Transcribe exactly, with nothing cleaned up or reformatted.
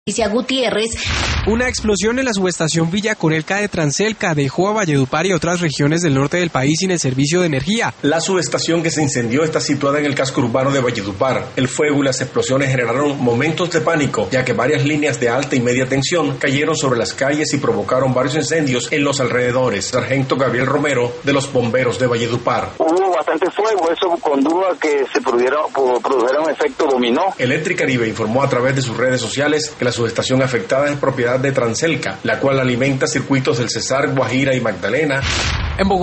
Alicia Gutiérrez. Una explosión en la subestación Villa Corelca de Transelca dejó a Valledupar y otras regiones del norte del país sin el servicio de energía. La subestación que se incendió está situada en el casco urbano de Valledupar. El fuego y las explosiones generaron momentos de pánico, ya que varias líneas de alta y media tensión cayeron sobre las calles y provocaron varios incendios en los alrededores. Sargento Gabriel Romero, de los bomberos de Valledupar. Hubo bastante fuego, eso condujo a que se produjera, produjera un efecto dominó. Electricaribe informó a través de sus redes sociales que la subestación afectada es propiedad de Transelca, la cual alimenta circuitos del Cesar, Guajira y Magdalena. En Bogotá